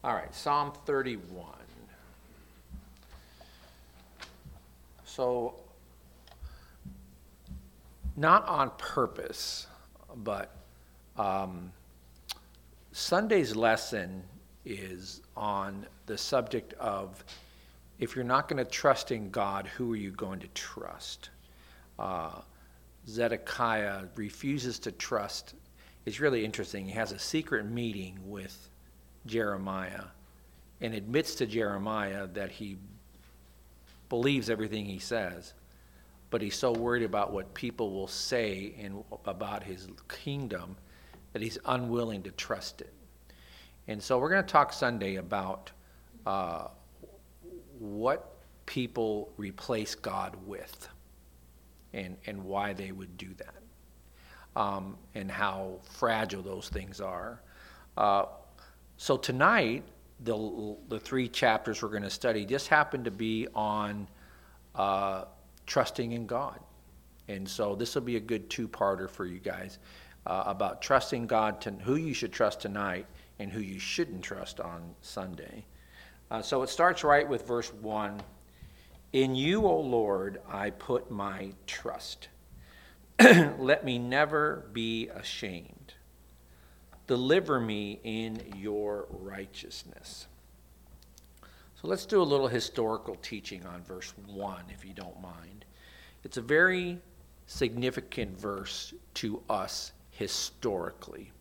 All right, Psalm 31. So, not on purpose, but Sunday's lesson is on the subject of if you're not going to trust in God, who are you going to trust? Zedekiah refuses to trust. It's really interesting. He has a secret meeting with Jeremiah and admits to Jeremiah that he believes everything he says, but he's so worried about what people will say and about his kingdom that he's unwilling to trust it. And so we're going to talk Sunday about what people replace God with and why they would do that, and how fragile those things are. So tonight, the three chapters we're going to study just happen to be on trusting in God. And so this will be a good two-parter for you guys about trusting God, who you should trust tonight and who you shouldn't trust on Sunday. So it starts right with verse 1. In you, O Lord, I put my trust. Let me never be ashamed. Deliver me in your righteousness. So let's do a little historical teaching on verse 1, if you don't mind. It's a very significant verse to us historically.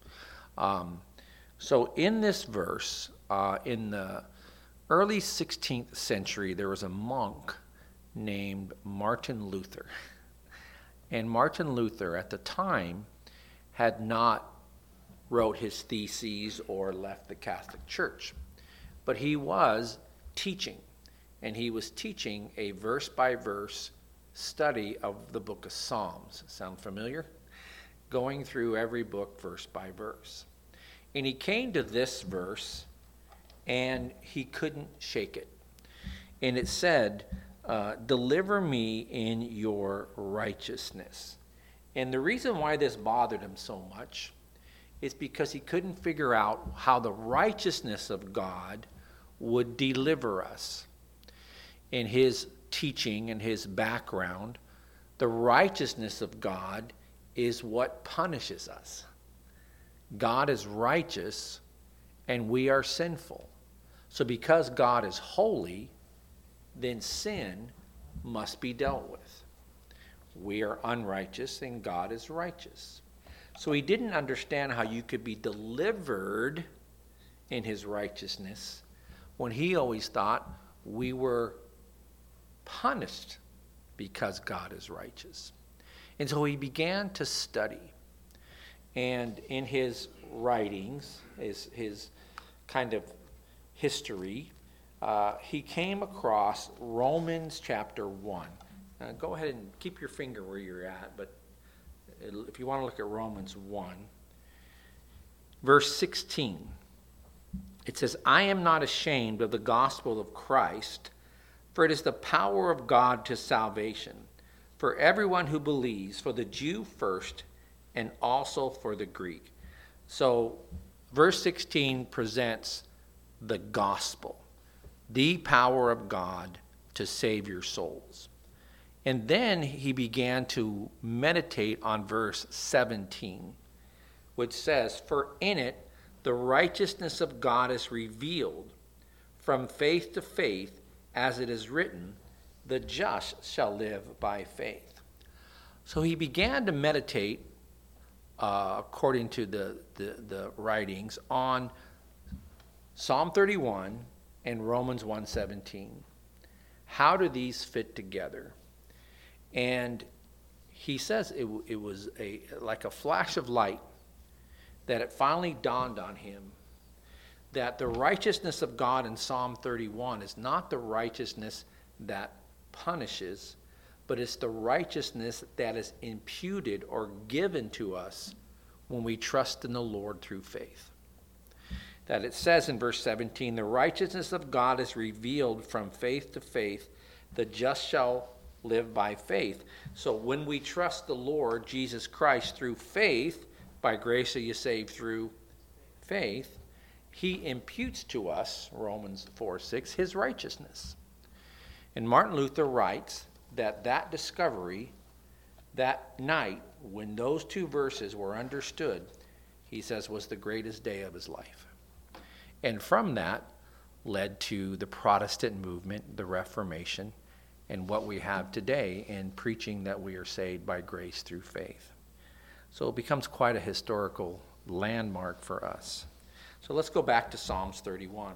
So in this verse, in the early 16th century, there was a monk named Martin Luther. And Martin Luther, at the time, had not wrote his theses or left the Catholic Church. But he was teaching, and he was teaching a verse-by-verse study of the book of Psalms. Sound familiar? Going through every book verse by verse. And he came to this verse, and he couldn't shake it. And it said, deliver me in your righteousness. And the reason why this bothered him so much is because he couldn't figure out how the righteousness of God would deliver us. In his teaching and his background, the righteousness of God is what punishes us. God is righteous and we are sinful. So because God is holy, then sin must be dealt with. We are unrighteous and God is righteous. So he didn't understand how you could be delivered in his righteousness when he always thought we were punished because God is righteous. And so he began to study. And in his writings, his kind of history, he came across Romans chapter 1. Now go ahead and keep your finger where you're at, but if you want to look at Romans 1, verse 16, it says, I am not ashamed of the gospel of Christ, for it is the power of God to salvation, for everyone who believes, for the Jew first, and also for the Greek. So verse 16 presents the gospel, the power of God to save your souls. And then he began to meditate on verse 17, which says, for in it the righteousness of God is revealed from faith to faith, as it is written, the just shall live by faith. So he began to meditate, according to the writings, on Psalm 31 and Romans 1:17. How do these fit together? And he says it was like a flash of light that it finally dawned on him that the righteousness of God in Psalm 31 is not the righteousness that punishes, but it's the righteousness that is imputed or given to us when we trust in the Lord through faith. That it says in verse 17, the righteousness of God is revealed from faith to faith, the just shall live by faith. So when we trust the Lord Jesus Christ through faith, by grace are you saved through faith, he imputes to us, Romans 4:6, his righteousness. And Martin Luther writes that discovery, that night, when those two verses were understood, he says was the greatest day of his life. And from that led to the Protestant movement, the Reformation, and what we have today in preaching that we are saved by grace through faith. So it becomes quite a historical landmark for us. So let's go back to Psalms 31.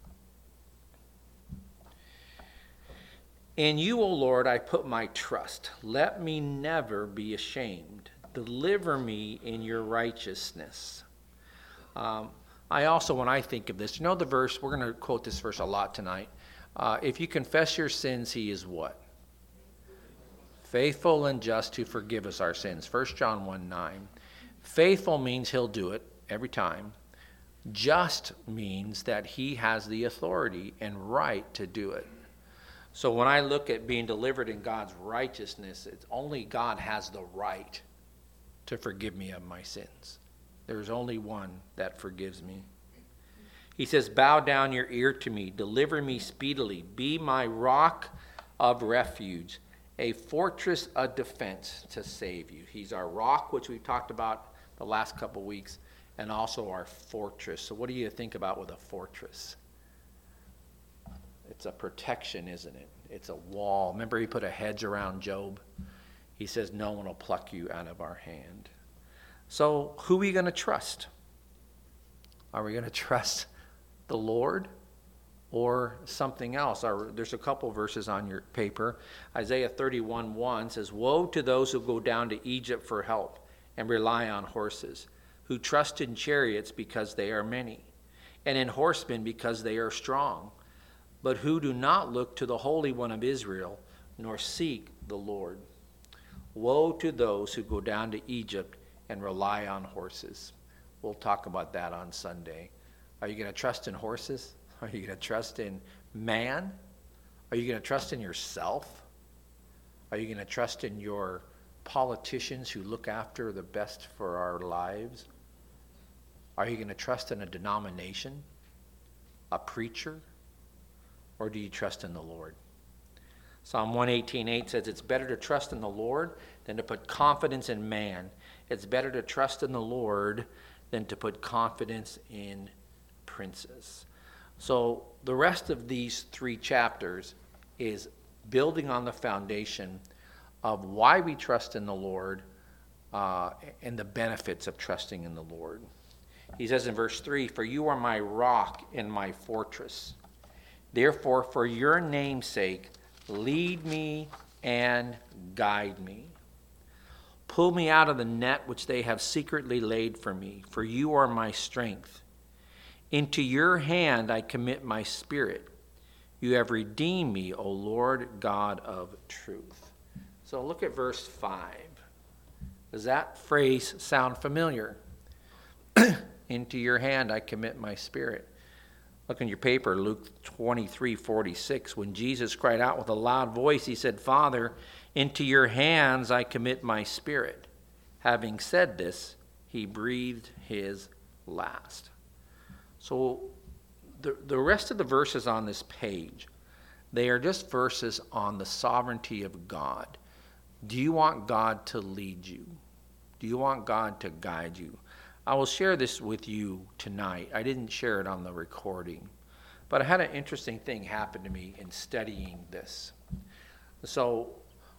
In you, O Lord, I put my trust. Let me never be ashamed. Deliver me in your righteousness. I also, when I think of this, you know the verse, we're going to quote this verse a lot tonight. If you confess your sins, he is what? Faithful and just to forgive us our sins. 1 John 1:9. Faithful means he'll do it every time. Just means that he has the authority and right to do it. So when I look at being delivered in God's righteousness, it's only God has the right to forgive me of my sins. There's only one that forgives me. He says, bow down your ear to me, deliver me speedily, be my rock of refuge, a fortress of defense to save you. He's our rock, which we've talked about the last couple weeks, and also our fortress. So what do you think about with a fortress? It's a protection, isn't it? It's a wall. Remember he put a hedge around Job? He says, no one will pluck you out of our hand. So who are we going to trust? Are we going to trust the Lord or something else? There's a couple verses on your paper. Isaiah 31:1 says, woe to those who go down to Egypt for help and rely on horses, who trust in chariots because they are many, and in horsemen because they are strong, but who do not look to the Holy One of Israel, nor seek the Lord. Woe to those who go down to Egypt and rely on horses. We'll talk about that on Sunday. Are you going to trust in horses? Are you going to trust in man? Are you going to trust in yourself? Are you going to trust in your politicians who look after the best for our lives? Are you going to trust in a denomination, a preacher? Or do you trust in the Lord? Psalm 118:8 says, it's better to trust in the Lord than to put confidence in man. It's better to trust in the Lord than to put confidence in princes. So the rest of these 3 chapters is building on the foundation of why we trust in the Lord and the benefits of trusting in the Lord. He says in verse 3, for you are my rock and my fortress. Therefore, for your name's sake, lead me and guide me. Pull me out of the net which they have secretly laid for me, for you are my strength. Into your hand I commit my spirit. You have redeemed me, O Lord God of truth. So look at verse 5. Does that phrase sound familiar? Into your hand I commit my spirit. Look in your paper, Luke 23:46. When Jesus cried out with a loud voice, he said, Father, into your hands I commit my spirit. Having said this, he breathed his last. So the rest of the verses on this page, they are just verses on the sovereignty of God. Do you want God to lead you? Do you want God to guide you? I will share this with you tonight. I didn't share it on the recording, but I had an interesting thing happen to me in studying this. So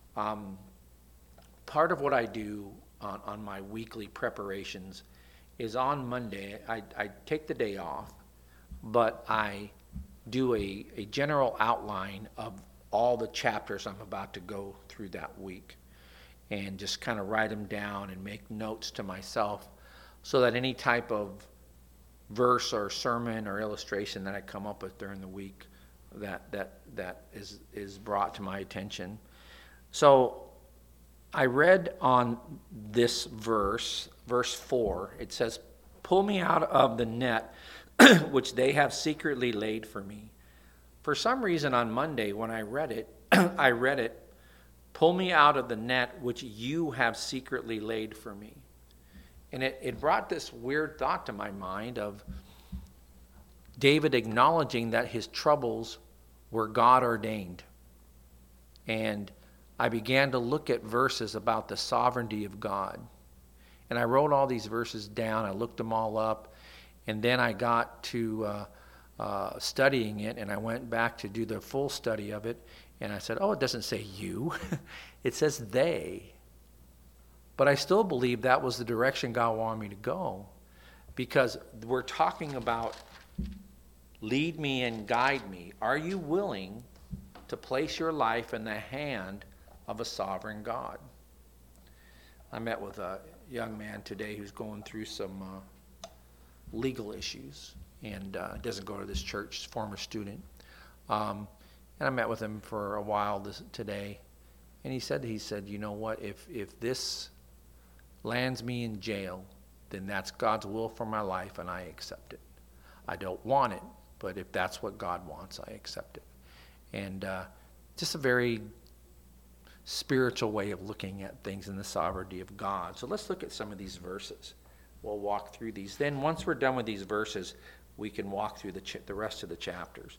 part of what I do on my weekly preparations is on Monday, I take the day off, but I do a general outline of all the chapters I'm about to go through that week and just kind of write them down and make notes to myself so that any type of verse or sermon or illustration that I come up with during the week that is brought to my attention. So I read on this verse 4, it says, pull me out of the net which they have secretly laid for me. For some reason on Monday when I read it, pull me out of the net which you have secretly laid for me. And it brought this weird thought to my mind of, David acknowledging that his troubles were God ordained. And I began to look at verses about the sovereignty of God. And I wrote all these verses down. I looked them all up. And then I got to studying it, and I went back to do the full study of it. And I said, oh, it doesn't say you. It says they. But I still believe that was the direction God wanted me to go, because we're talking about lead me and guide me. Are you willing to place your life in the hand of a sovereign God? I met with a young man today who's going through some legal issues, and doesn't go to this church, former student. And I met with him for a while today, and he said, you know what, if this lands me in jail, then that's God's will for my life, and I accept it. I don't want it, but if that's what God wants, I accept it. And just a very spiritual way of looking at things in the sovereignty of God. So let's look at some of these verses. We'll walk through these. Then once we're done with these verses, we can walk through the rest of the chapters.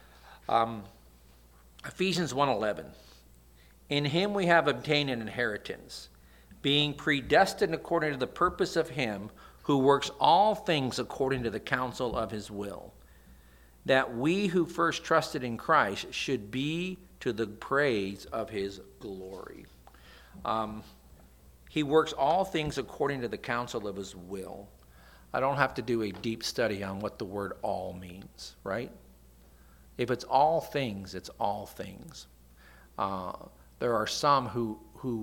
Ephesians 1:11. In him we have obtained an inheritance, being predestined according to the purpose of him who works all things according to the counsel of his will, that we who first trusted in Christ should be to the praise of his glory. He works all things according to the counsel of his will. I don't have to do a deep study on what the word all means, right? If it's all things, it's all things. There are some who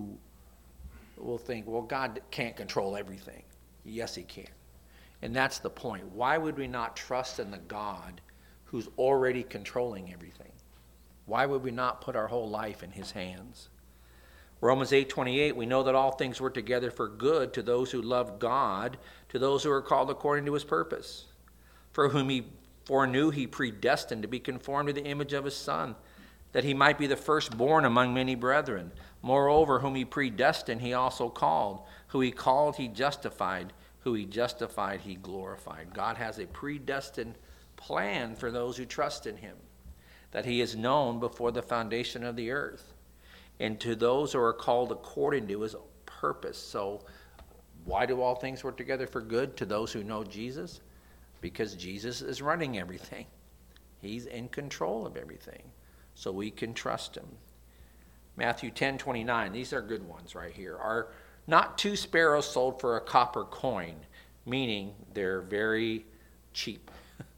will think, well, God can't control everything. Yes, he can. And that's the point. Why would we not trust in the God who's already controlling everything? Why would we not put our whole life in his hands? Romans 8:28, we know that all things work together for good to those who love God, to those who are called according to his purpose. For whom he foreknew, he predestined to be conformed to the image of his Son, that he might be the firstborn among many brethren. Moreover, whom he predestined, he also called. Who he called, he justified. Who he justified, he glorified. God has a predestined plan for those who trust in him, that he is known before the foundation of the earth, and to those who are called according to his purpose. So why do all things work together for good to those who know Jesus? Because Jesus is running everything. He's in control of everything. So we can trust him. Matthew 10:29, these are good ones right here. Are not 2 sparrows sold for a copper coin? Meaning they're very cheap.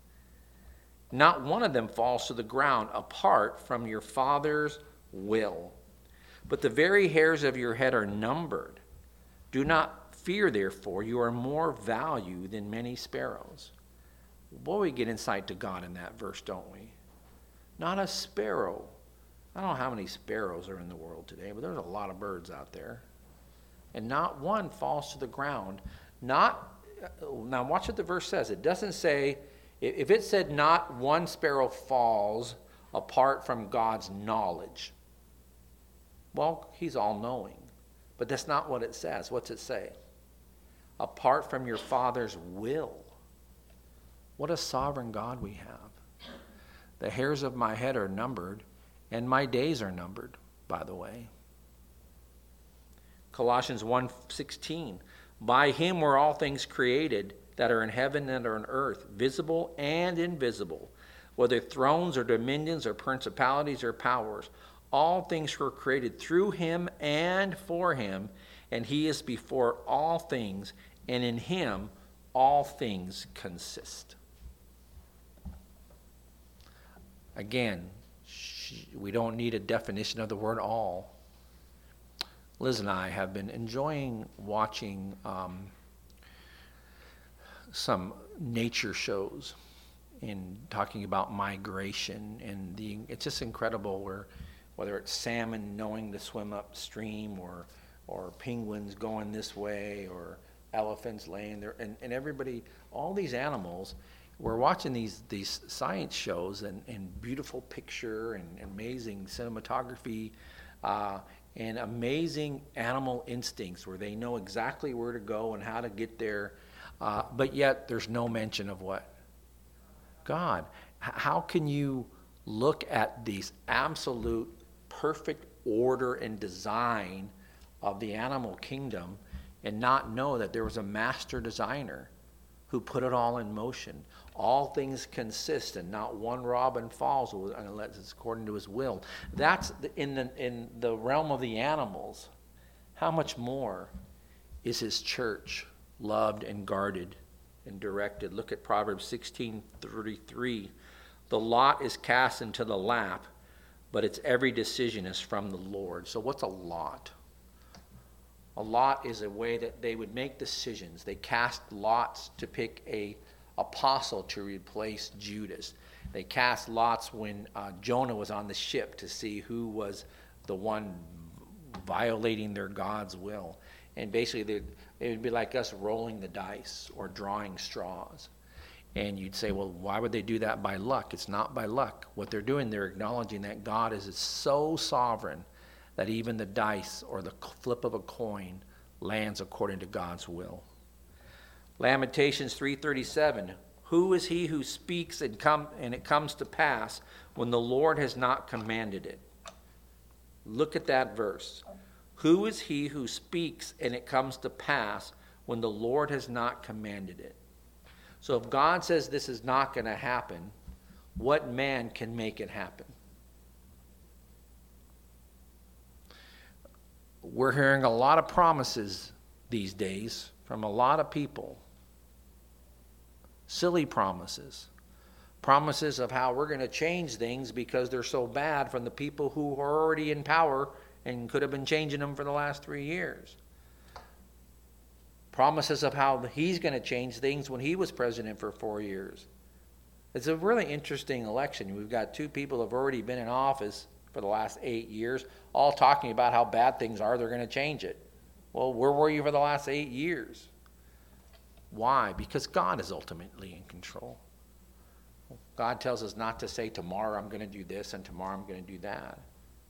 Not one of them falls to the ground apart from your Father's will. But the very hairs of your head are numbered. Do not fear, therefore, you are more value than many sparrows. Boy, we get insight to God in that verse, don't we? Not a sparrow. I don't know how many sparrows are in the world today, but there's a lot of birds out there. And not one falls to the ground. Now watch what the verse says. It doesn't say, if it said not one sparrow falls apart from God's knowledge, well, he's all-knowing. But that's not what it says. What's it say? Apart from your Father's will. What a sovereign God we have. The hairs of my head are numbered, and my days are numbered, by the way. Colossians 1:16. By him were all things created that are in heaven and are on earth, visible and invisible, whether thrones or dominions or principalities or powers. All things were created through him and for him, and he is before all things, and in him all things consist. Again, we don't need a definition of the word all. Liz and I have been enjoying watching some nature shows and talking about migration, and it's just incredible whether it's salmon knowing to swim upstream or penguins going this way or elephants laying there, and everybody, all these animals, we're watching these science shows and beautiful picture and amazing cinematography and amazing animal instincts where they know exactly where to go and how to get there, but yet there's no mention of what? God. How can you look at these absolute perfect order and design of the animal kingdom and not know that there was a master designer who put it all in motion? All things consist, and not one robin falls unless it's according to his will. That's in the realm of the animals. How much more is his church loved and guarded and directed? Look at Proverbs 16:33. The lot is cast into the lap, but its every decision is from the Lord. So what's a lot? A lot is a way that they would make decisions. They cast lots to pick a apostle to replace Judas. They cast lots when Jonah was on the ship to see who was the one violating their God's will. And basically it would be like us rolling the dice or drawing straws. And you'd say, well, why would they do that by luck? It's not by luck. What they're doing, they're acknowledging that God is so sovereign that even the dice or the flip of a coin lands according to God's will. Lamentations 3:37. Who is he who speaks and it comes to pass when the Lord has not commanded it? Look at that verse. Who is he who speaks and it comes to pass when the Lord has not commanded it? So if God says this is not going to happen, what man can make it happen? We're hearing a lot of promises these days from a lot of people. Silly promises. Promises of how we're going to change things because they're so bad from the people who are already in power and could have been changing them for the last 3 years. Promises of how he's going to change things when he was president for 4 years. It's a really interesting election. We've got two people who have already been in office for the last 8 years, all talking about how bad things are, they're going to change it. Well, where were you for the last 8 years? Why? Because God is ultimately in control. God tells us not to say, tomorrow I'm going to do this and tomorrow I'm going to do that.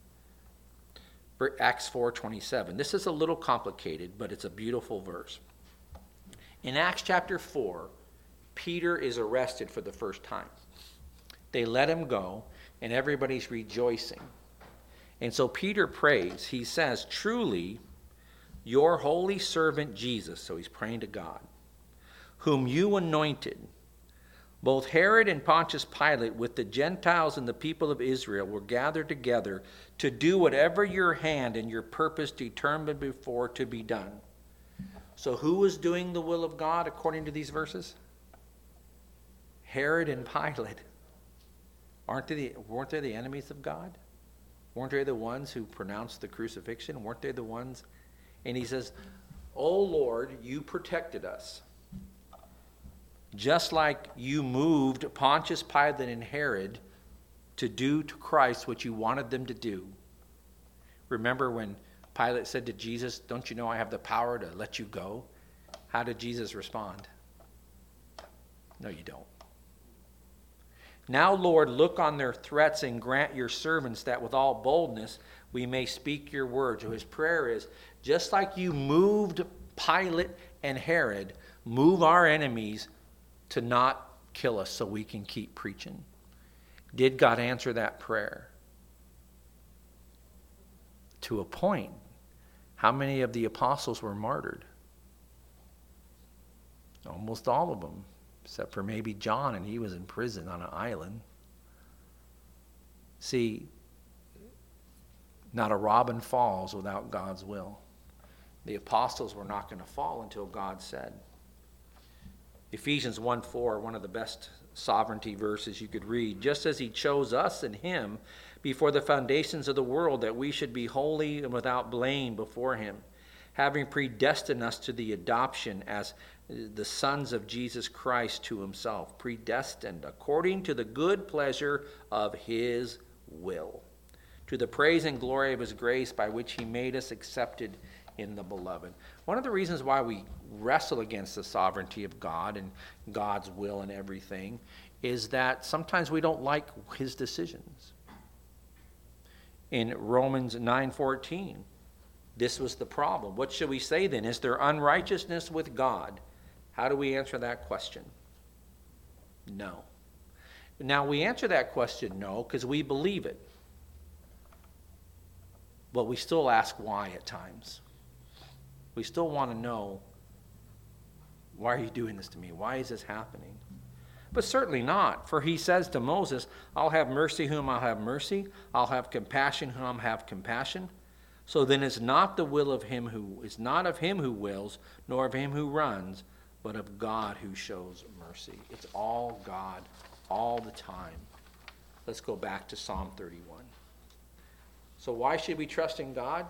Acts 4:27. This is a little complicated, but it's a beautiful verse. In Acts chapter 4, Peter is arrested for the first time. They let him go, and everybody's rejoicing. And so Peter prays. He says, truly, your holy servant Jesus, so he's praying to God, whom you anointed, both Herod and Pontius Pilate with the Gentiles and the people of Israel were gathered together to do whatever your hand and your purpose determined before to be done. So who was doing the will of God according to these verses? Herod and Pilate. Weren't they the enemies of God? Weren't they the ones who pronounced the crucifixion? Weren't they the ones? And he says, "O Lord, you protected us. Just like you moved Pontius Pilate and Herod to do to Christ what you wanted them to do." Remember when Pilate said to Jesus, "Don't you know I have the power to let you go?" How did Jesus respond? No, you don't. Now, Lord, look on their threats and grant your servants that with all boldness we may speak your word. So his prayer is, just like you moved Pilate and Herod, move our enemies to not kill us so we can keep preaching. Did God answer that prayer? To a point. How many of the apostles were martyred? Almost all of them, except for maybe John, and he was in prison on an island. See, not a robin falls without God's will. The apostles were not going to fall until God said. Ephesians 1:4, one of the best sovereignty verses you could read. Just as he chose us in him before the foundations of the world, that we should be holy and without blame before him, having predestined us to the adoption as the sons of Jesus Christ to himself, predestined according to the good pleasure of his will, to the praise and glory of his grace by which he made us accepted in the beloved. One of the reasons why we wrestle against the sovereignty of God and God's will and everything is that sometimes we don't like his decisions. In Romans 9:14, this was the problem. What should we say then? Is there unrighteousness with God? How do we answer that question? No. Now, we answer that question no, because we believe it. But we still ask why at times. We still want to know, why are you doing this to me? Why is this happening? But certainly not, for he says to Moses, I'll have mercy whom I'll have mercy. I'll have compassion whom I'll have compassion. So then it's not the will of him who is not of him who wills, nor of him who runs, but of God who shows mercy. It's all God, all the time. Let's go back to Psalm 31. So why should we trust in God?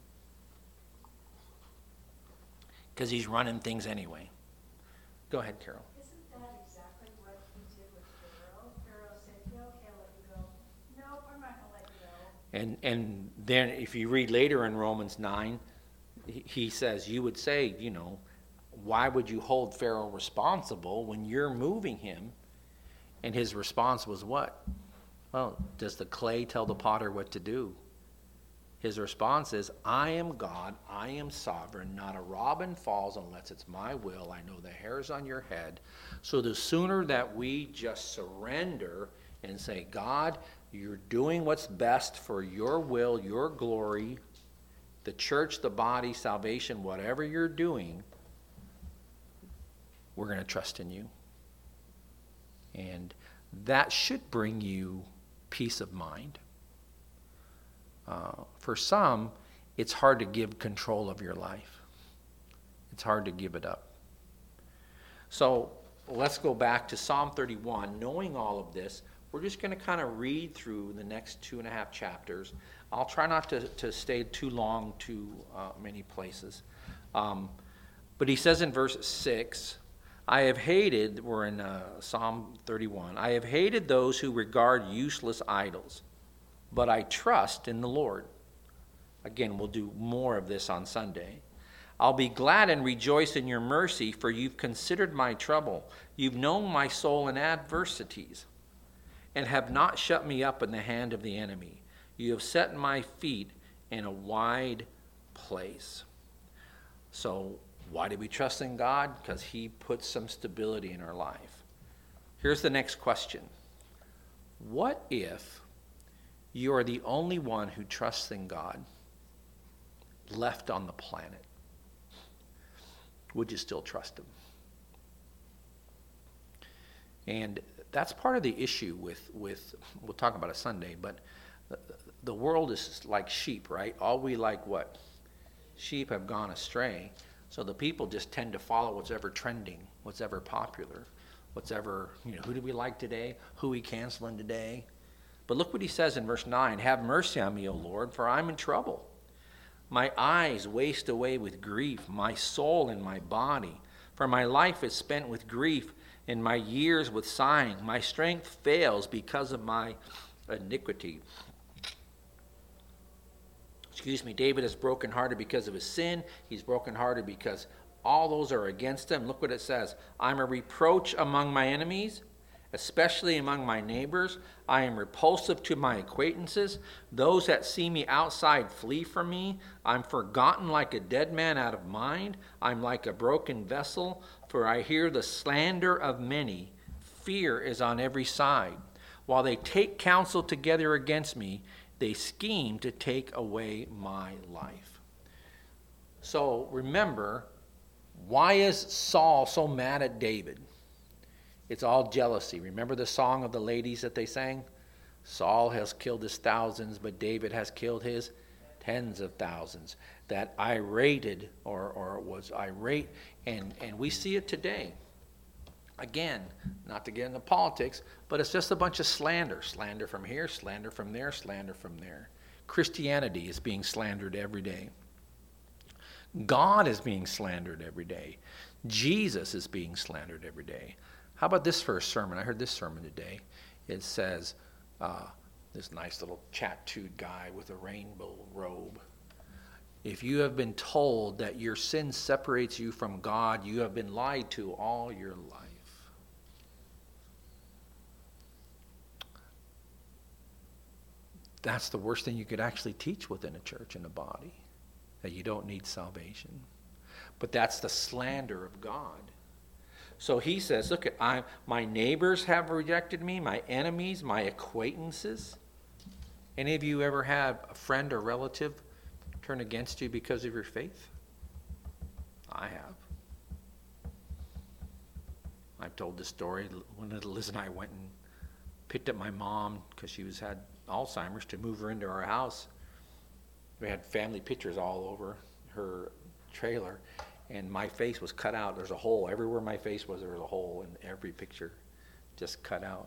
Because he's running things anyway. Go ahead, Carol. Isn't that exactly what he did with Pharaoh? Pharaoh said, yeah, okay, I'll let you go. No, I'm not going to let you go. And then if you read later in Romans 9, he says, you would say, why would you hold Pharaoh responsible when you're moving him? And his response was what? Well, does the clay tell the potter what to do? His response is, I am God, I am sovereign, not a robin falls unless it's my will. I know the hairs on your head. So the sooner that we just surrender and say, God, you're doing what's best for your will, your glory, the church, the body, salvation, whatever you're doing, we're going to trust in you. And that should bring you peace of mind. For some, it's hard to give control of your life. It's hard to give it up. So let's go back to Psalm 31. Knowing all of this, we're just going to kind of read through the next 2.5 chapters. I'll try not to stay too long too many places. But he says in verse 6, I have hated, we're in Psalm 31, I have hated those who regard useless idols, but I trust in the Lord. Again, we'll do more of this on Sunday. I'll be glad and rejoice in your mercy, for you've considered my trouble. You've known my soul in adversities, and have not shut me up in the hand of the enemy. You have set my feet in a wide place. So why do we trust in God? Because he puts some stability in our life. Here's the next question. What if you are the only one who trusts in God left on the planet? Would you still trust him? And that's part of the issue with we'll talk about it Sunday, but the world is like sheep, right? All we like what? Sheep have gone astray. So the people just tend to follow what's ever trending, what's ever popular, what's ever, who do we like today? Who we canceling today? But look what he says in verse 9. Have mercy on me, O Lord, for I'm in trouble. My eyes waste away with grief, my soul and my body. For my life is spent with grief, and my years with sighing. My strength fails because of my iniquity. David is brokenhearted because of his sin. He's brokenhearted because all those are against him. Look what it says. I'm a reproach among my enemies, especially among my neighbors. I am repulsive to my acquaintances. Those that see me outside flee from me. I'm forgotten like a dead man out of mind. I'm like a broken vessel, for I hear the slander of many. Fear is on every side. While they take counsel together against me, they scheme to take away my life. So remember, why is Saul so mad at David? It's all jealousy. Remember the song of the ladies that they sang? Saul has killed his thousands, but David has killed his tens of thousands. That irated or was irate, and we see it today. Again, not to get into politics, but it's just a bunch of slander. Slander from here, slander from there, slander from there. Christianity is being slandered every day. God is being slandered every day. Jesus is being slandered every day. How about this for a sermon? I heard this sermon today. It says, this nice little tattooed guy with a rainbow robe. If you have been told that your sin separates you from God, you have been lied to all your life. That's the worst thing you could actually teach within a church and a body, that you don't need salvation. But that's the slander of God. So he says, look, my neighbors have rejected me, my enemies, my acquaintances. Any of you ever have a friend or relative turn against you because of your faith? I have. I've told this story when Liz and I went and picked up my mom because she had Alzheimer's to move her into our house. We had family pictures all over her trailer, and my face was cut out. There's a hole. Everywhere my face was, there was a hole in every picture, just cut out.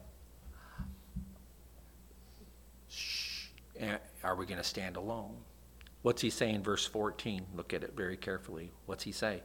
Shh. Are we going to stand alone? What's he say in verse 14? Look at it very carefully. What's he say?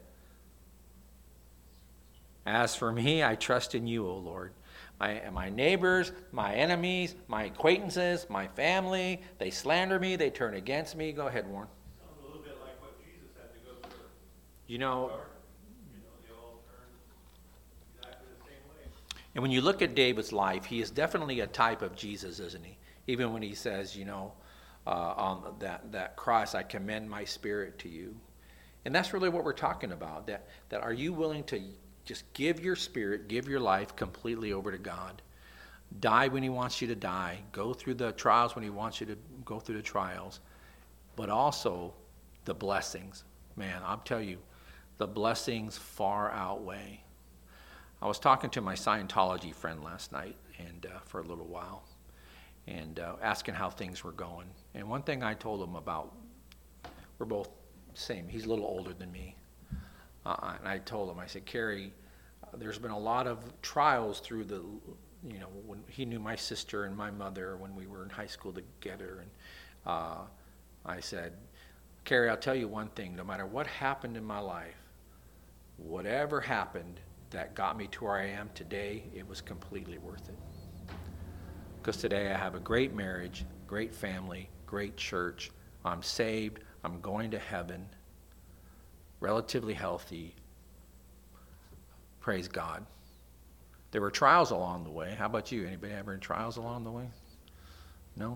As for me, I trust in you, O Lord. My neighbors, my enemies, my acquaintances, my family, they slander me, they turn against me. Go ahead, Warren. Sounds a little bit like what Jesus had to go through. You know, They all turned exactly the same way. and when you look at David's life, he is definitely a type of Jesus, isn't he? Even when he says, on that cross, I commend my spirit to you. And that's really what we're talking about, that are you willing to just give your spirit, give your life completely over to God? Die when he wants you to die. Go through the trials when he wants you to go through the trials. But also the blessings. Man, I'll tell you, the blessings far outweigh. I was talking to my Scientology friend last night and for a little while and asking how things were going. And one thing I told him about, we're both same. He's a little older than me. And I told him, I said, Kerry, there's been a lot of trials through when he knew my sister and my mother when we were in high school together. And I said, Kerry, I'll tell you one thing. No matter what happened in my life, whatever happened that got me to where I am today, it was completely worth it. Because today I have a great marriage, great family, great church. I'm saved. I'm going to heaven. Relatively healthy. Praise God. There were trials along the way. How about you? Anybody ever in trials along the way? No?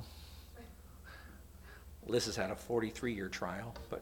Liz has had a 43-year trial, but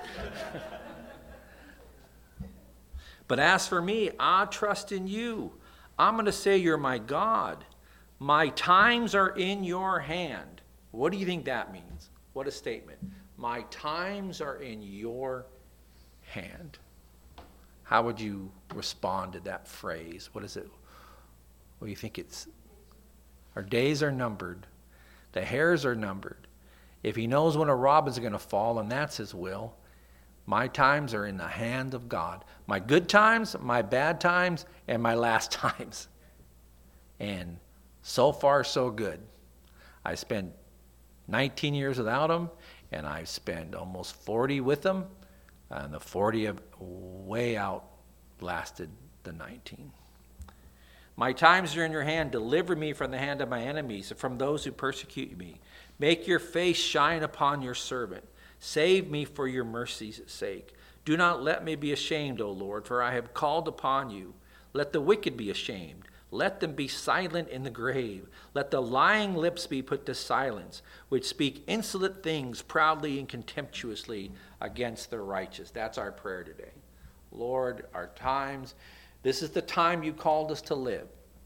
but as for me, I trust in you. I'm going to say you're my God. My times are in your hand. What do you think that means? What a statement. My times are in your hand. How would you respond to that phrase? What is it? What do you think it's? Our days are numbered. The hairs are numbered. If he knows when a robin's going to fall, and that's his will, my times are in the hand of God. My good times, my bad times, and my last times. And so far, so good. I spent 19 years without him, and I've spent almost 40 with him. And the 40 have way outlasted the 19. My times are in your hand. Deliver me from the hand of my enemies, from those who persecute me. Make your face shine upon your servant. Save me for your mercy's sake. Do not let me be ashamed, O Lord, for I have called upon you. Let the wicked be ashamed. Let them be silent in the grave. Let the lying lips be put to silence, which speak insolent things proudly and contemptuously against the righteous. That's our prayer today. Lord, our times, this is the time you called us to live.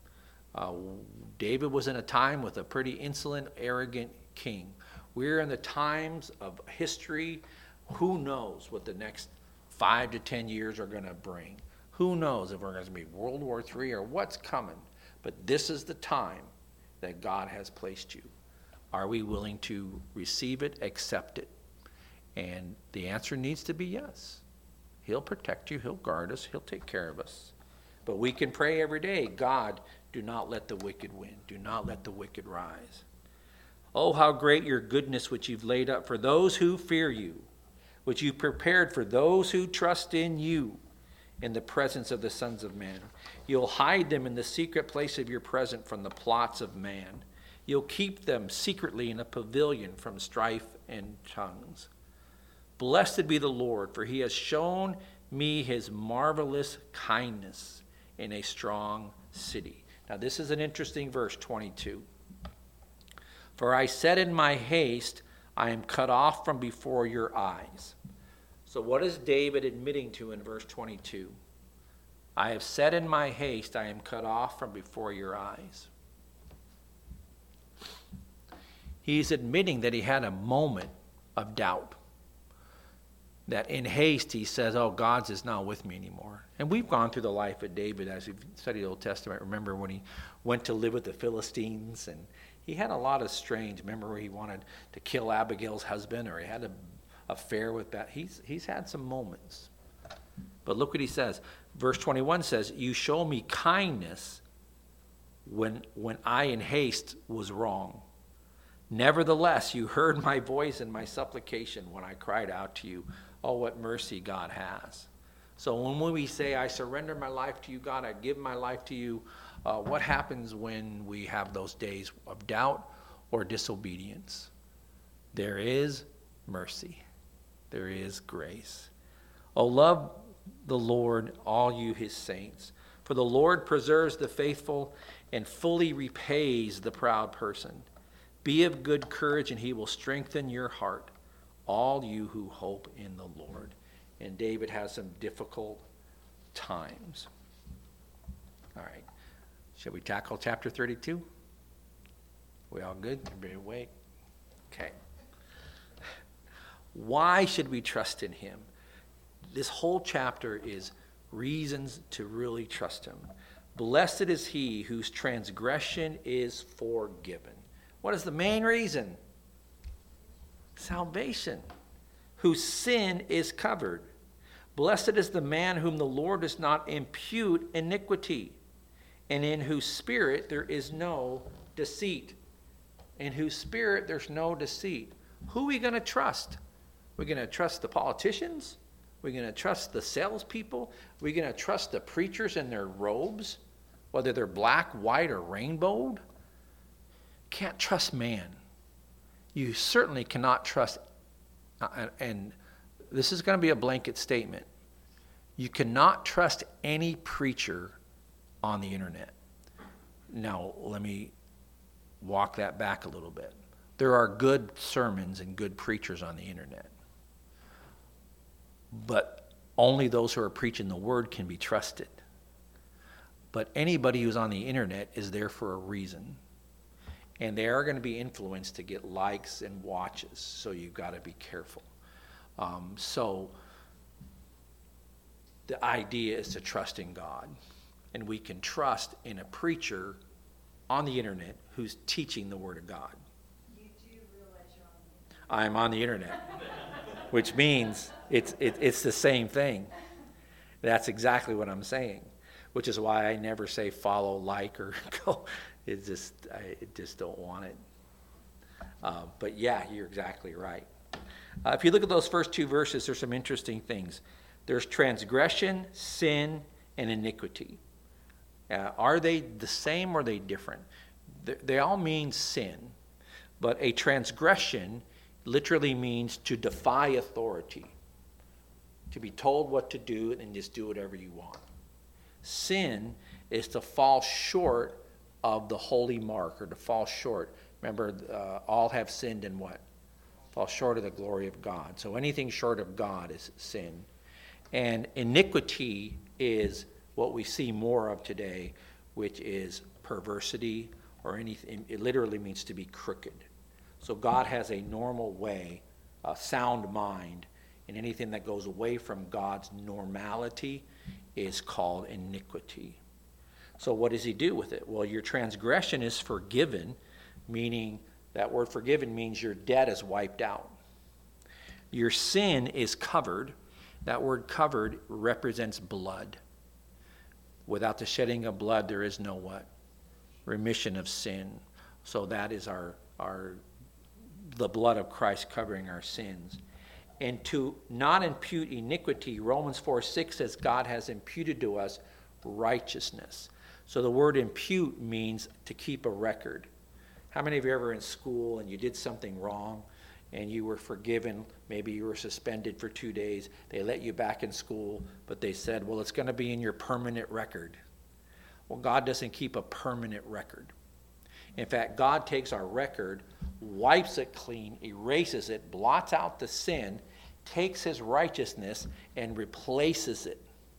David was in a time with a pretty insolent, arrogant king. We're in the times of history. Who knows what the next 5 to 10 years are going to bring? Who knows if we're going to be World War III or what's coming? But this is the time that God has placed you. Are we willing to receive it, accept it? And the answer needs to be yes. He'll protect you. He'll guard us. He'll take care of us. But we can pray every day, God, do not let the wicked win. Do not let the wicked rise. Oh, how great your goodness which you've laid up for those who fear you, which you've prepared for those who trust in you. In the presence of the sons of men. You'll hide them in the secret place of your presence from the plots of man. You'll keep them secretly in a pavilion from strife and tongues. Blessed be the Lord, for he has shown me his marvelous kindness in a strong city. Now this is an interesting verse, 22. For I said in my haste, I am cut off from before your eyes. So what is David admitting to in verse 22? I have said in my haste, I am cut off from before your eyes. He's admitting that he had a moment of doubt. That in haste he says, oh, God's is not with me anymore. And we've gone through the life of David as we've studied the Old Testament. Remember when he went to live with the Philistines, and he had a lot of strange, remember where he wanted to kill Abigail's husband, or he had an affair with that. He's had some moments. But look what he says. Verse 21 says, you show me kindness when I in haste was wrong. Nevertheless, you heard my voice and my supplication when I cried out to you. Oh, what mercy God has. So when we say, I surrender my life to you, God, I give my life to you, what happens when we have those days of doubt or disobedience? There is mercy. There is grace. Oh, love the Lord, all you his saints. For the Lord preserves the faithful and fully repays the proud person. Be of good courage, and he will strengthen your heart, all you who hope in the Lord. And David has some difficult times. All right. Shall we tackle chapter 32? We all good? Everybody awake? Okay. Why should we trust in him? This whole chapter is reasons to really trust him. Blessed is he whose transgression is forgiven. What is the main reason? Salvation. Whose sin is covered. Blessed is the man whom the Lord does not impute iniquity, and in whose spirit there is no deceit. In whose spirit there's no deceit. Who are we going to trust? We're going to trust the politicians? We're going to trust the salespeople? We're going to trust the preachers in their robes, whether they're black, white, or rainbowed? Can't trust man. You certainly cannot trust, and this is going to be a blanket statement. You cannot trust any preacher on the internet. Now, let me walk that back a little bit. There are good sermons and good preachers on the internet. But only those who are preaching the word can be trusted. But anybody who's on the internet is there for a reason. And they are going to be influenced to get likes and watches, so you've got to be careful. So the idea is to trust in God. And we can trust in a preacher on the internet who's teaching the Word of God. You do realize you're on the internet. I'm on the internet, which means it's the same thing. That's exactly what I'm saying, which is why I never say follow, like, or go. I just don't want it. But yeah, you're exactly right. If you look at those first two verses, there's some interesting things. There's transgression, sin, and iniquity. Are they the same or are they different? They all mean sin, but a transgression literally means to defy authority, to be told what to do and just do whatever you want. Sin is to fall short of the holy mark, or to fall short. Remember, all have sinned and what? Fall short of the glory of God. So anything short of God is sin. And iniquity is what we see more of today, which is perversity, or anything. It literally means to be crooked. So God has a normal way, a sound mind, and anything that goes away from God's normality is called iniquity. So what does he do with it? Well, your transgression is forgiven, meaning that word forgiven means your debt is wiped out. Your sin is covered. That word covered represents blood. Without the shedding of blood, there is no what? Remission of sin. So that is the blood of Christ covering our sins. And to not impute iniquity, Romans 4:6 says God has imputed to us righteousness. So the word impute means to keep a record. How many of you ever in school and you did something wrong and you were forgiven? Maybe you were suspended for 2 days. They let you back in school, but they said, well, it's going to be in your permanent record. Well, God doesn't keep a permanent record. In fact, God takes our record, wipes it clean, erases it, blots out the sin, takes his righteousness, and replaces it.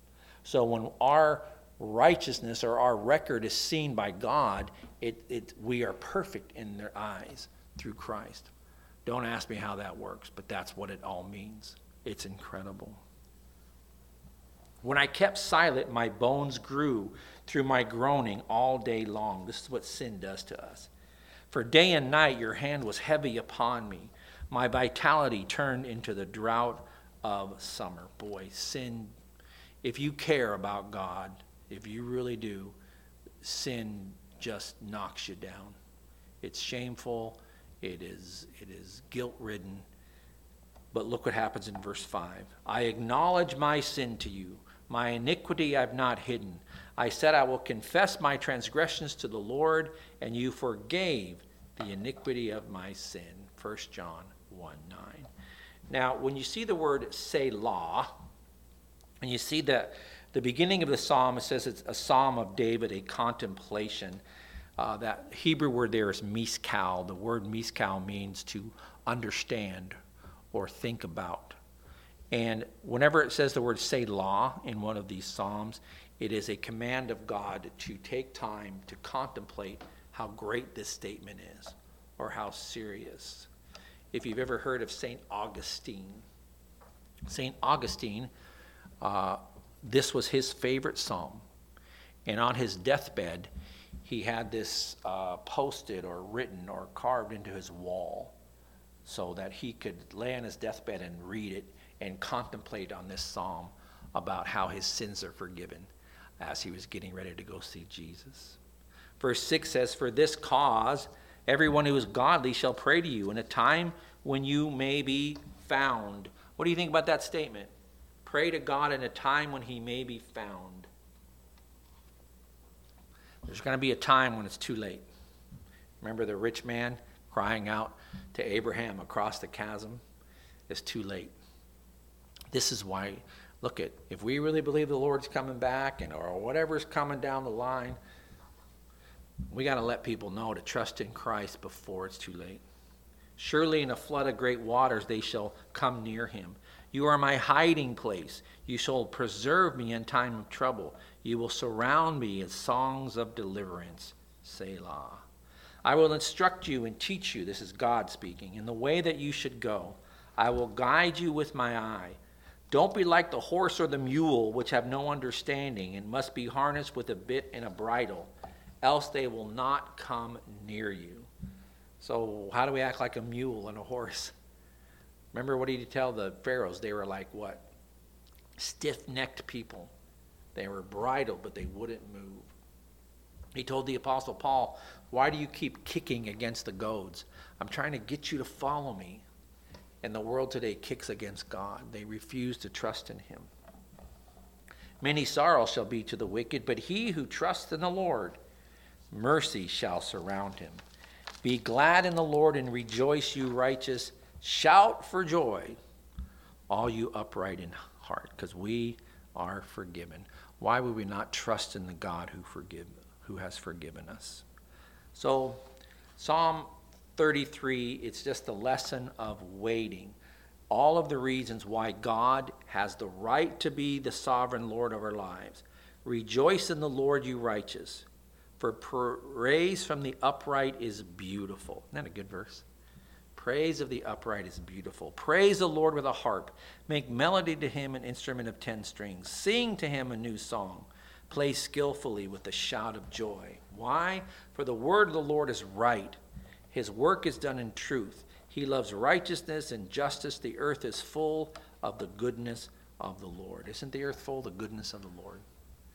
So when our righteousness or our record is seen by God, we are perfect in their eyes through Christ. Don't ask me how that works, but that's what it all means. It's incredible. When I kept silent, my bones grew through my groaning all day long. This is what sin does to us. For day and night your hand was heavy upon me. My vitality turned into the drought of summer. Boy, sin, if you care about God, if you really do, sin just knocks you down. It's shameful. It is guilt-ridden. But look what happens in verse 5. I acknowledge my sin to you. My iniquity I've not hidden. I said I will confess my transgressions to the Lord, and you forgave the iniquity of my sin. 1 John 1:9. Now, when you see the word Selah, and you see that the beginning of the psalm, it says it's a psalm of David, a contemplation. That Hebrew word there is miskal. The word miskal means to understand or think about. And whenever it says the word Selah in one of these psalms, it is a command of God to take time to contemplate how great this statement is or how serious. If you've ever heard of St. Augustine, this was his favorite psalm. And on his deathbed, he had this posted or written or carved into his wall so that he could lay on his deathbed and read it and contemplate on this psalm about how his sins are forgiven as he was getting ready to go see Jesus. Verse 6 says, for this cause, everyone who is godly shall pray to you in a time when you may be found. What do you think about that statement? Pray to God in a time when he may be found. There's going to be a time when it's too late. Remember the rich man crying out to Abraham across the chasm? It's too late. This is why, look at, if we really believe the Lord's coming back or whatever's coming down the line, we got to let people know to trust in Christ before it's too late. Surely in a flood of great waters they shall come near him. You are my hiding place. You shall preserve me in time of trouble. You will surround me in songs of deliverance. Selah. I will instruct you and teach you, this is God speaking, in the way that you should go. I will guide you with my eye. Don't be like the horse or the mule, which have no understanding and must be harnessed with a bit and a bridle, else they will not come near you. So how do we act like a mule and a horse? Remember what did he tell the pharaohs? They were like what? Stiff-necked people. They were bridled, but they wouldn't move. He told the Apostle Paul, why do you keep kicking against the goads? I'm trying to get you to follow me. And the world today kicks against God. They refuse to trust in him. Many sorrows shall be to the wicked, but he who trusts in the Lord, mercy shall surround him. Be glad in the Lord and rejoice, you righteous. Shout for joy, all you upright in heart, because we are forgiven. Why would we not trust in the God who has forgiven us? So, Psalm 33, it's just a lesson of waiting. All of the reasons why God has the right to be the sovereign Lord of our lives. Rejoice in the Lord, you righteous, for praise from the upright is beautiful. Isn't that a good verse? Praise of the upright is beautiful. Praise the Lord with a harp. Make melody to him an instrument of 10 strings. Sing to him a new song. Play skillfully with a shout of joy. Why? For the word of the Lord is right. His work is done in truth. He loves righteousness and justice. The earth is full of the goodness of the Lord. Isn't the earth full of the goodness of the Lord?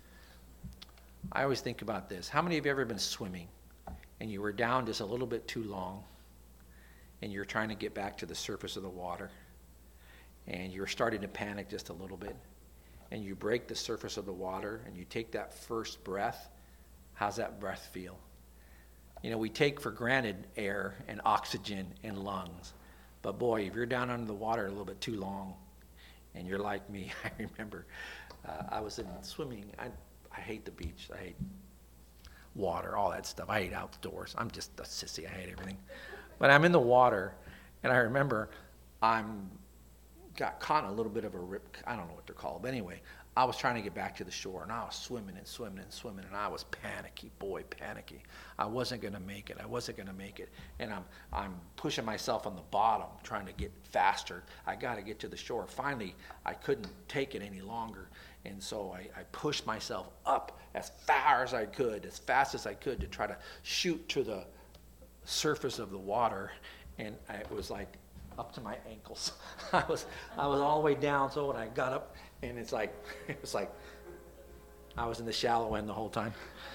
I always think about this. How many of you have ever been swimming and you were down just a little bit too long and you're trying to get back to the surface of the water and you're starting to panic just a little bit and you break the surface of the water and you take that first breath? How's that breath feel? You know, we take for granted air and oxygen and lungs. But boy, if you're down under the water a little bit too long, and you're like me, I remember I was in swimming. I hate the beach. I hate water, all that stuff. I hate outdoors. I'm just a sissy. I hate everything. But I'm in the water, and I remember got caught in a little bit of a rip. I don't know what they're called. But anyway, I was trying to get back to the shore, and I was swimming and swimming and swimming, and I was panicky. I wasn't going to make it. And I'm pushing myself on the bottom, trying to get faster. I got to get to the shore. Finally, I couldn't take it any longer, and so I pushed myself up as fast as I could to try to shoot to the surface of the water, and it was like up to my ankles. I was all the way down, so when I got up, and it was like I was in the shallow end the whole time.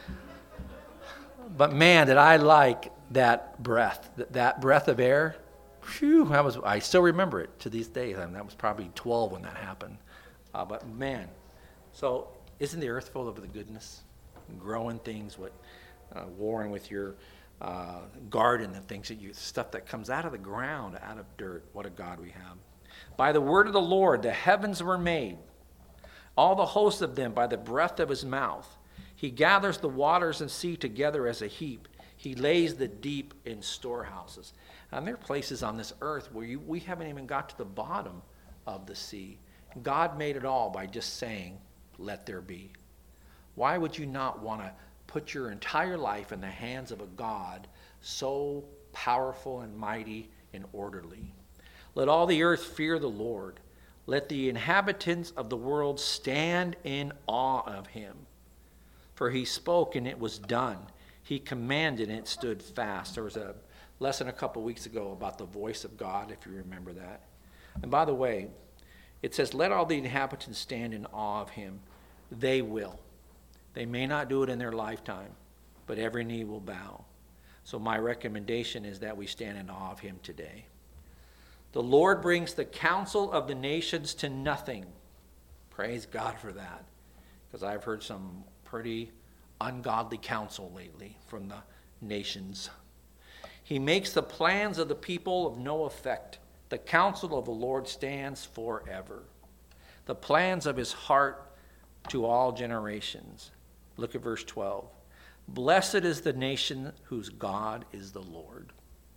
But man, did I like that breath of air. Phew, I still remember it to these days. I mean, that was probably 12 when that happened. But man, so isn't the earth full of the goodness? Growing things, warring with your garden, and stuff that comes out of the ground, out of dirt. What a God we have. By the word of the Lord, the heavens were made, all the hosts of them by the breath of his mouth. He gathers the waters and sea together as a heap. He lays the deep in storehouses. And there are places on this earth where we haven't even got to the bottom of the sea. God made it all by just saying, let there be. Why would you not want to put your entire life in the hands of a God so powerful and mighty and orderly? Let all the earth fear the Lord. Let the inhabitants of the world stand in awe of him. For he spoke and it was done. He commanded and it stood fast. There was a lesson a couple weeks ago about the voice of God, if you remember that. And by the way, it says, let all the inhabitants stand in awe of him. They will. They may not do it in their lifetime, but every knee will bow. So my recommendation is that we stand in awe of him today. The Lord brings the counsel of the nations to nothing. Praise God for that, because I've heard some pretty ungodly counsel lately from the nations. He makes the plans of the people of no effect. The counsel of the Lord stands forever. The plans of his heart to all generations. Look at verse 12. Blessed is the nation whose God is the Lord.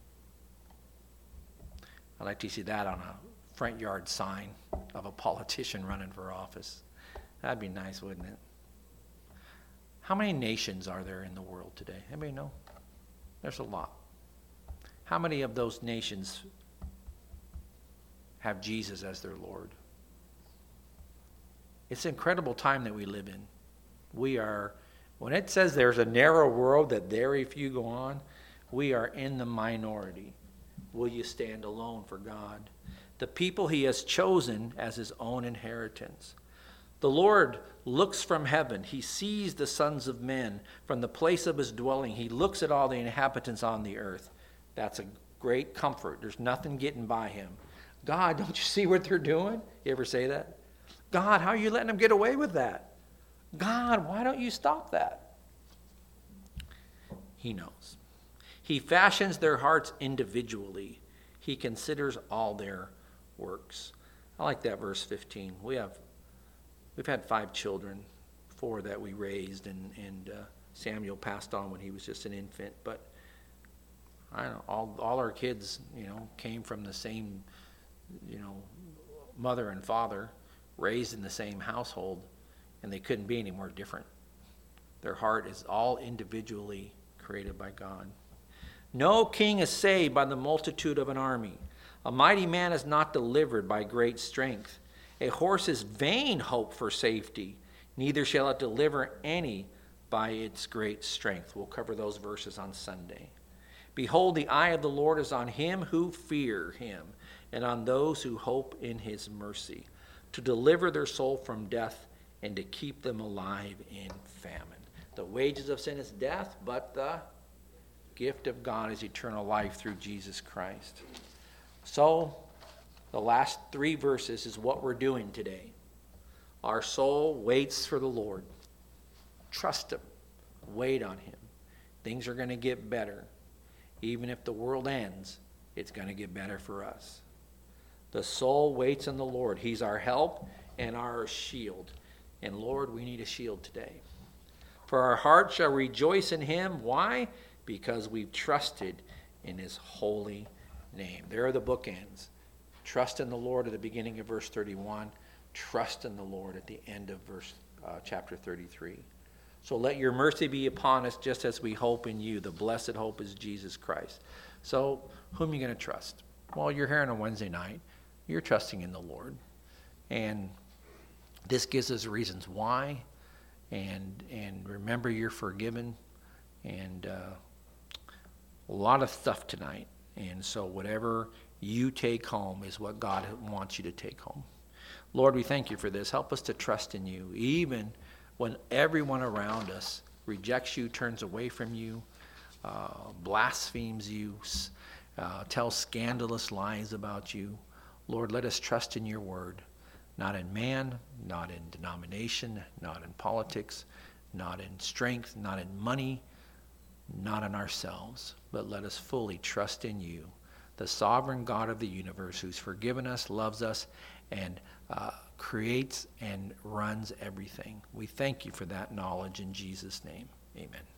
I'd like to see that on a front yard sign of a politician running for office. That'd be nice, wouldn't it? How many nations are there in the world today? Anybody know? There's a lot. How many of those nations have Jesus as their Lord? It's an incredible time that we live in. When it says there's a narrow world that very few go on, we are in the minority. Will you stand alone for God? The people he has chosen as his own inheritance. The Lord looks from heaven. He sees the sons of men from the place of his dwelling. He looks at all the inhabitants on the earth. That's a great comfort. There's nothing getting by him. God, don't you see what they're doing? You ever say that? God, how are you letting them get away with that? God, why don't you stop that? He knows. He fashions their hearts individually. He considers all their works. I like that verse 15. We've had 5 children, 4 that we raised, and Samuel passed on when he was just an infant. But I don't know, all our kids, came from the same, mother and father, raised in the same household, and they couldn't be any more different. Their heart is all individually created by God. No king is saved by the multitude of an army. A mighty man is not delivered by great strength. A horse's vain hope for safety, neither shall it deliver any by its great strength. We'll cover those verses on Sunday. Behold, the eye of the Lord is on him who fear him, and on those who hope in his mercy, to deliver their soul from death and to keep them alive in famine. The wages of sin is death, but the gift of God is eternal life through Jesus Christ. So, the last 3 verses is what we're doing today. Our soul waits for the Lord. Trust him. Wait on him. Things are going to get better. Even if the world ends, it's going to get better for us. The soul waits on the Lord. He's our help and our shield. And Lord, we need a shield today. For our heart shall rejoice in him. Why? Because we've trusted in his holy name. There are the bookends. Trust in the Lord at the beginning of verse 31. trust in the Lord at the end of chapter 33. So let your mercy be upon us just as we hope in you. The blessed hope is Jesus Christ. So whom are you going to trust? Well, you're here on a Wednesday night. You're trusting in the Lord. And this gives us reasons why. And remember, you're forgiven. And a lot of stuff tonight. And so whatever you take home is what God wants you to take home. Lord, we thank you for this. Help us to trust in you, even when everyone around us rejects you, turns away from you, blasphemes you, tells scandalous lies about you. Lord, let us trust in your word, not in man, not in denomination, not in politics, not in strength, not in money, not in ourselves, but let us fully trust in you, the sovereign God of the universe, who's forgiven us, loves us, and creates and runs everything. We thank you for that knowledge in Jesus' name. Amen.